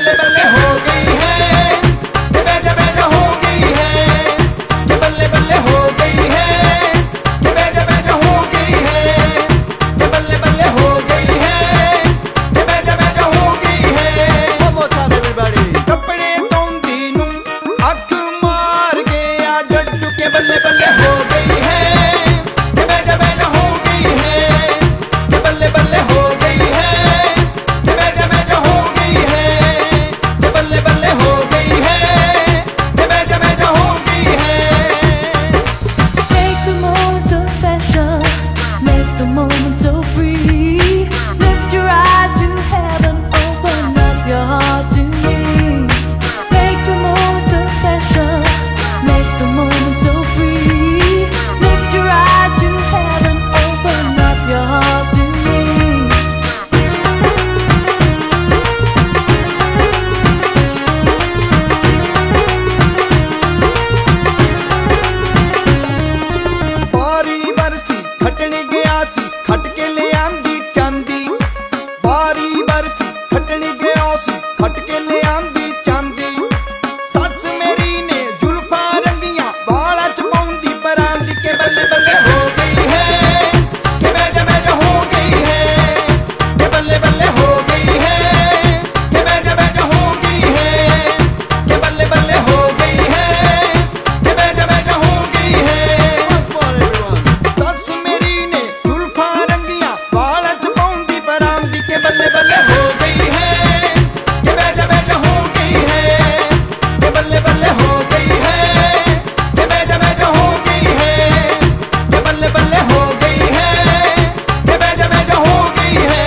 बल्ले बल्ले हो गई है, कि बेजा बेजा हो गई है, कि बल्ले बल्ले हो गई है, कि बेजा बेजा हो गई है, कि बल्ले बल्ले हो गई है, कि बेजा बेजा हो गई है। One more time, everybody. कपड़े धोंदी नू अख मार गया डड्डू के बल्ले बल्ले हो गई है, कि बेजा बेजा हो गई है, कि बल्ले बल्ले हो गई है, कि बेजा बेजा हो गई है, कि बल्ले बल्ले हो गई है, कि बेजा बेजा हो गई है। Make the moment so special, make the moment so free. Lift your eyes to heaven, open up your heart to me. Make the moment so special, make the moment so free. Lift your eyes to heaven, open up your heart to me. बारी बरसी खटन गया सी खट के ले आंदी चांदी, बारी बरसी खटन गया सी खट के ले आंदी चांदी। सस मेरी ने जुल्फा रंगियां बाला च पाउंदी परांदी के बल्ले बल्ले हो गई है, कि बेजा बेजा हो गई है, कि बल्ले बल्ले हो गई है, कि बेजा बेजा हो गई है, कि बल्ले बल्ले हो गई है, कि बेजा बेजा हो गई है। Once more, everyone. सस मेरी ने जुल्फा रंगियां बाला च पाउंदी परांदी के बल्ले बल्ले हो गई है, कि बेजा बेजा हो गई है, कि बल्ले बल्ले हो गई है, कि बेजा बेजा हो गई है, कि बल्ले बल्ले हो गई है, कि बेजा बेजा हो गई है।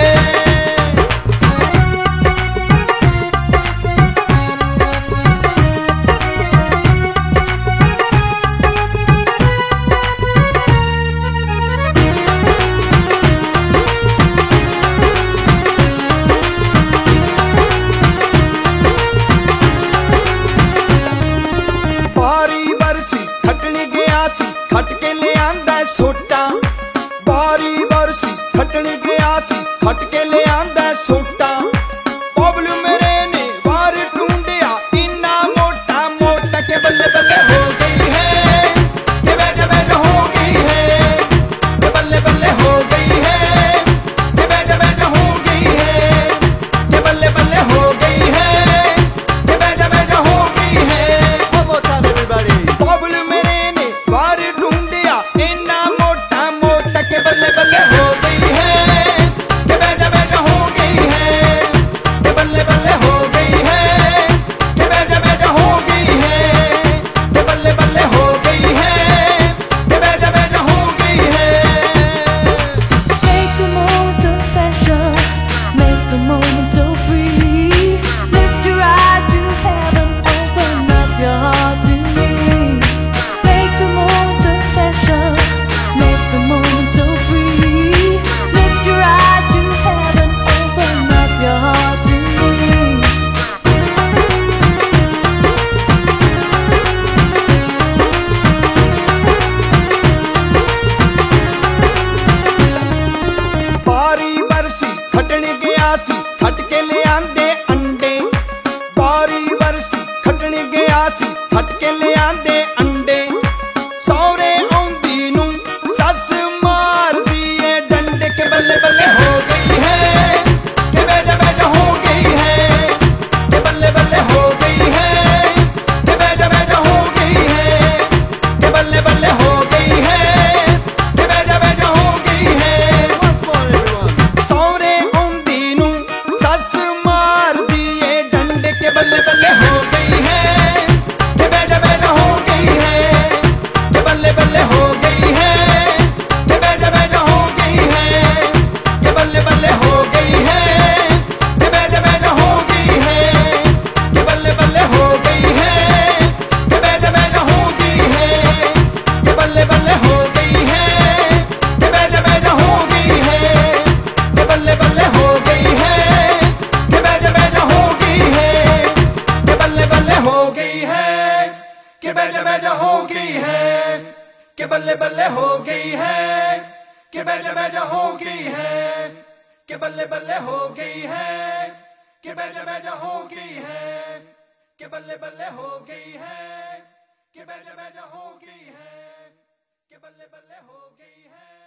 बारी बरसी खटन गया सी खट के ले आंदा सोटा, बारी बरसी खटन गया सी खट के ले आंदा सोटा। बबलू मेरे ने वार ढूंढिया इन्ना मोटा मोटा के बल्ले बल्ले हो गई है, कि बेजा बेजा हो गई है, कि बल्ले बल्ले हो गई है, कि बेजा बेजा हो गई है, कि बल्ले बल्ले हो गई है, कि बेजा बेजा हो गई है। One more time, everybody. Bablu मेरे ने वार ढूंढिया इन्ना मोटा मोटा के बल्ले बल्ले हो गई है, कि बेजा बेजा हो गई है, कि बल्ले बल्ले हो गई है, कि बेजा बेजा हो गई है, कि बल्ले बल्ले हो गई है, कि बेजा बेजा हो गई है। Make the moment so special, make the moment so free. Lift your eyes to heaven, open up your heart to me. Make the moment so special, make the moment so free. Lift your eyes to heaven, open up your heart to me. बारी बरसी खटन गया सी खट के ले आंदे अंडे, बारी बरसी खटन गया सी खट के ले आंदे अंडे। सौरे आउंदी नू सस मार दिए डंडे के बल्ले बल्ले हो गई है, कि बेजा बेजा हो गई है, कि बल्ले बल्ले हो गई है, कि बेजा बेजा हो गई है, कि बल्ले बल्ले हो गई है, कि बेजा बेजा हो गई है। Once more, everyone. सौरे आउंदी नू सस मार दिए डंडे के बल्ले बल्ले हो गई है, कि बेजा बेजा हो गई है, कि बल्ले बल्ले हो गई है, कि बेजा बेजा हो गई है, कि बल्ले बल्ले हो गई है, कि बेजा बेजा हो गई है, कि बल्ले बल्ले हो गई है, कि बेजा बेजा हो गई है, कि बल्ले बल्ले हो गई है, कि बेजा बेजा हो गई है, कि बल्ले बल्ले हो गई है, कि बेजा बेजा हो गई है, कि बल्ले बल्ले हो गई है, कि बेजा बेजा हो गई है, कि बल्ले बल्ले हो गई है, कि बेजा बेजा हो गई है, कि बल्ले बल्ले हो गई है, कि बेजा हो गई है, कि बल्ले बल्ले हो गई है, कि बेजा हो गई है, कि बल्ले बल्ले हो गई है।